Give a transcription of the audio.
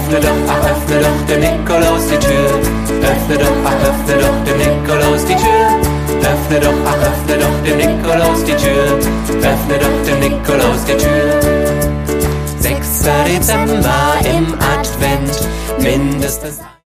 Öffne doch, ach öffne doch dem Nikolaus die Tür. Öffne doch, ach öffne doch dem Nikolaus die Tür. Öffne doch, ach öffne doch dem Nikolaus die Tür. Öffne doch dem Nikolaus die Tür. 6. Dezember im Advent, mindestens